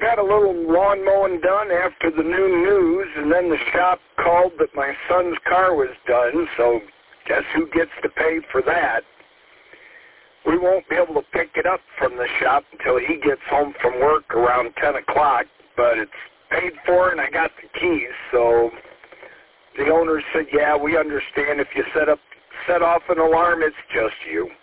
got a little lawn mowing done after the noon news, and then the shop called that my son's car was done, so guess who gets to pay for that? We won't be able to pick it up from the shop until he gets home from work around 10 o'clock, but it's paid for and I got the keys, so the owner said, yeah, we understand if you set off an alarm, it's just you.